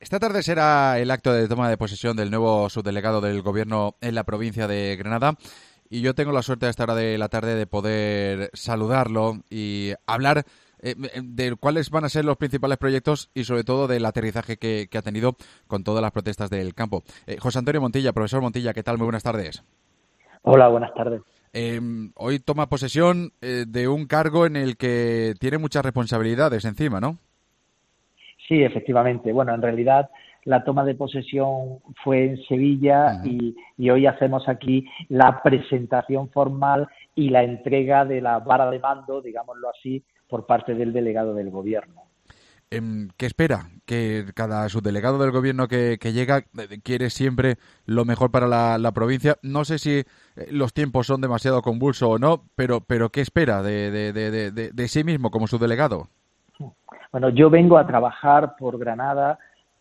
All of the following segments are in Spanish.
Esta tarde será el acto de toma de posesión del nuevo subdelegado del Gobierno en la provincia de Granada y yo tengo la suerte a esta hora de la tarde de poder saludarlo y hablar de cuáles van a ser los principales proyectos y sobre todo del aterrizaje que ha tenido con todas las protestas del campo. José Antonio Montilla, profesor Montilla, ¿qué tal? Muy buenas tardes. Hola, buenas tardes. Hoy toma posesión de un cargo en el que tiene muchas responsabilidades encima, ¿no? Sí, efectivamente. Bueno, en realidad la toma de posesión fue en Sevilla Ujú. y hoy hacemos aquí la presentación formal y la entrega de la vara de mando, digámoslo así, por parte del delegado del gobierno. ¿Qué espera? Que cada subdelegado del gobierno que llega quiere siempre lo mejor para la provincia. No sé si los tiempos son demasiado convulsos o no, pero ¿qué espera de sí mismo como subdelegado? Bueno, yo vengo a trabajar por Granada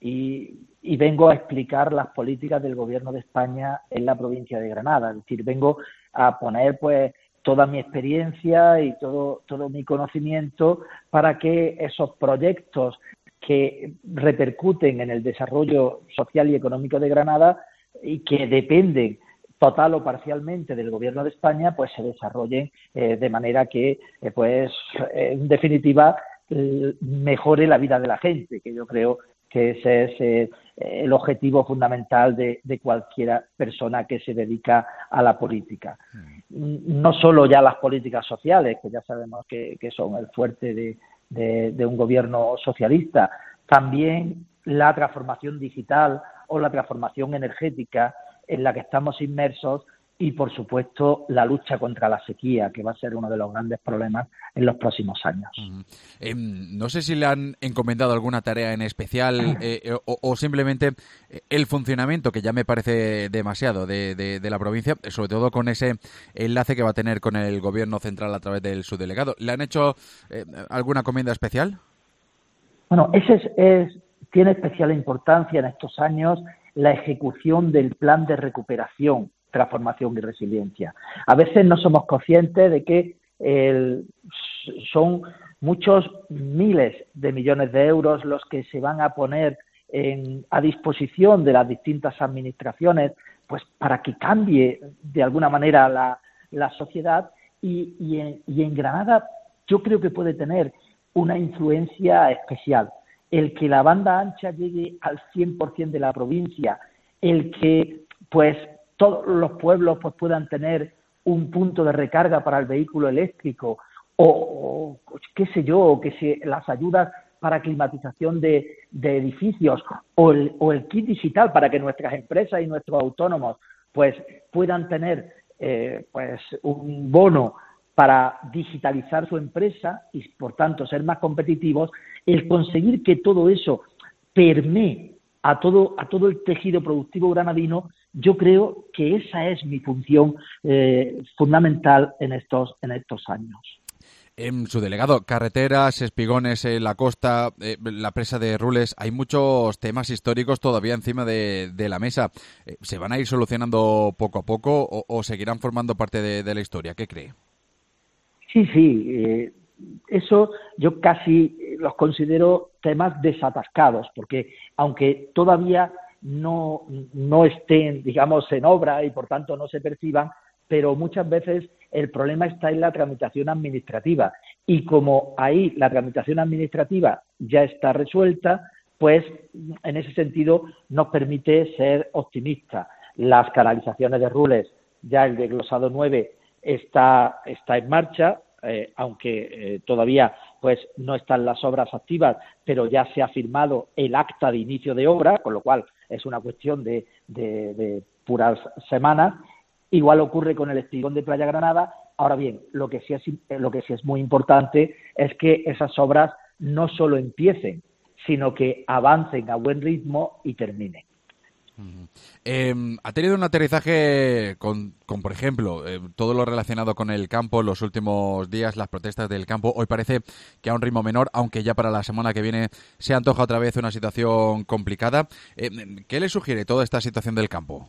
y vengo a explicar las políticas del Gobierno de España en la provincia de Granada. Es decir, vengo a poner pues toda mi experiencia y todo mi conocimiento para que esos proyectos que repercuten en el desarrollo social y económico de Granada y que dependen total o parcialmente del Gobierno de España, pues se desarrollen de manera que, en definitiva, mejore la vida de la gente, que yo creo que ese es el objetivo fundamental de cualquier persona que se dedica a la política. No solo ya las políticas sociales, que ya sabemos que son el fuerte de un gobierno socialista, también la transformación digital o la transformación energética en la que estamos inmersos y, por supuesto, la lucha contra la sequía, que va a ser uno de los grandes problemas en los próximos años. Ujú. No sé si le han encomendado alguna tarea en especial o simplemente el funcionamiento, que ya me parece demasiado, de la provincia, sobre todo con ese enlace que va a tener con el gobierno central a través del subdelegado. ¿Le han hecho alguna encomienda especial? Bueno, tiene especial importancia en estos años la ejecución del plan de recuperación, transformación y resiliencia. A veces no somos conscientes de que son muchos miles de millones de euros los que se van a poner a disposición de las distintas administraciones, pues para que cambie de alguna manera la sociedad y en Granada yo creo que puede tener una influencia especial. El que la banda ancha llegue al 100% de la provincia, el que pues todos los pueblos pues puedan tener un punto de recarga para el vehículo eléctrico o qué sé yo, las ayudas para climatización de edificios o el kit digital para que nuestras empresas y nuestros autónomos pues puedan tener pues un bono para digitalizar su empresa y, por tanto, ser más competitivos, el conseguir que todo eso permee a todo el tejido productivo granadino, yo creo que esa es mi función fundamental en estos años. Su delegado, carreteras, espigones en la costa, la presa de Rules, hay muchos temas históricos todavía encima de la mesa. ¿Se van a ir solucionando poco a poco o seguirán formando parte de la historia? ¿Qué cree? Sí, sí, eso yo casi los considero temas desatascados, porque aunque todavía no estén, digamos, en obra y por tanto no se perciban, pero muchas veces el problema está en la tramitación administrativa. Y como ahí la tramitación administrativa ya está resuelta, pues en ese sentido nos permite ser optimistas. Las canalizaciones de Rules, ya el desglosado 9 está en marcha, aunque todavía pues no están las obras activas, pero ya se ha firmado el acta de inicio de obra, con lo cual es una cuestión de puras semanas. Igual ocurre con el espigón de Playa Granada. Ahora bien, lo que sí es muy importante es que esas obras no solo empiecen, sino que avancen a buen ritmo y terminen. Ujú. Ha tenido un aterrizaje por ejemplo, todo lo relacionado con el campo, los últimos días, las protestas del campo. Hoy parece que a un ritmo menor, aunque ya para la semana que viene se antoja otra vez una situación complicada. ¿Qué le sugiere toda esta situación del campo?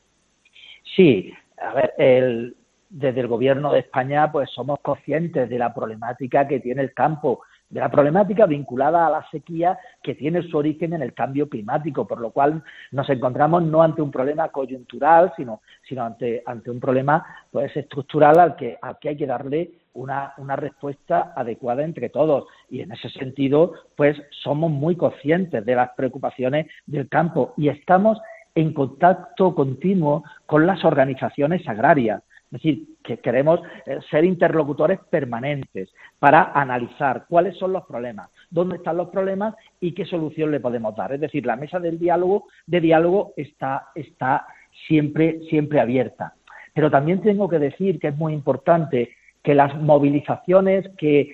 Sí, a ver, desde el Gobierno de España pues somos conscientes de la problemática que tiene el campo, de la problemática vinculada a la sequía que tiene su origen en el cambio climático, por lo cual nos encontramos no ante un problema coyuntural, sino ante un problema pues estructural al que hay que darle una respuesta adecuada entre todos. Y en ese sentido, pues somos muy conscientes de las preocupaciones del campo y estamos en contacto continuo con las organizaciones agrarias. Es decir, que queremos ser interlocutores permanentes para analizar cuáles son los problemas, dónde están los problemas y qué solución le podemos dar. Es decir, la mesa de diálogo está siempre abierta. Pero también tengo que decir que es muy importante que las movilizaciones que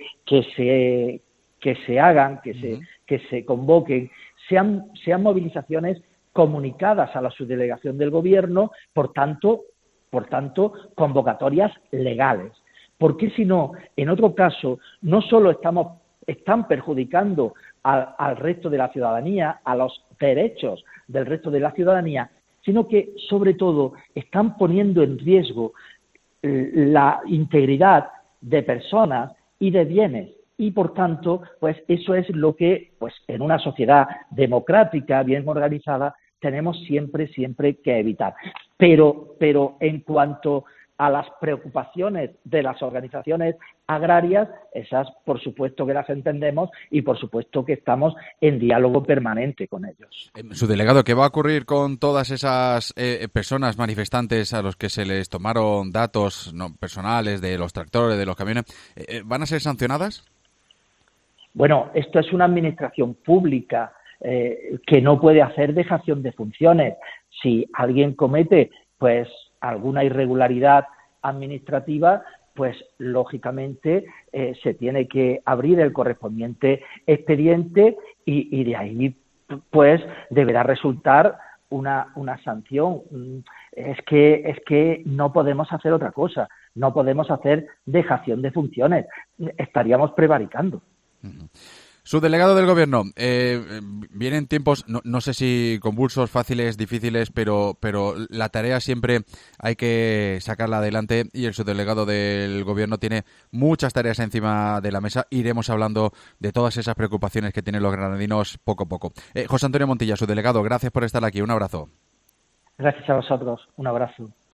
se hagan, que se convoquen, sean movilizaciones comunicadas a la subdelegación del Gobierno, por tanto, convocatorias legales. Porque si no, en otro caso, no solo están perjudicando al resto de la ciudadanía, a los derechos del resto de la ciudadanía, sino que, sobre todo, están poniendo en riesgo la integridad de personas y de bienes. Y, por tanto, pues eso es lo que, pues en una sociedad democrática, bien organizada, tenemos siempre que evitar. Pero en cuanto a las preocupaciones de las organizaciones agrarias, esas por supuesto que las entendemos y por supuesto que estamos en diálogo permanente con ellos. Su delegado, ¿qué va a ocurrir con todas esas personas manifestantes a los que se les tomaron datos personales de los tractores, de los camiones? ¿Van a ser sancionadas? Bueno, esto es una administración pública que no puede hacer dejación de funciones. Si alguien comete pues alguna irregularidad administrativa, pues lógicamente se tiene que abrir el correspondiente expediente y de ahí pues deberá resultar una sanción. Es que no podemos hacer otra cosa, no podemos hacer dejación de funciones, estaríamos prevaricando. Subdelegado del Gobierno, vienen tiempos, no sé si convulsos, fáciles, difíciles, pero la tarea siempre hay que sacarla adelante y el subdelegado del Gobierno tiene muchas tareas encima de la mesa. Iremos hablando de todas esas preocupaciones que tienen los granadinos poco a poco. José Antonio Montilla, subdelegado, gracias por estar aquí. Un abrazo. Gracias a vosotros. Un abrazo.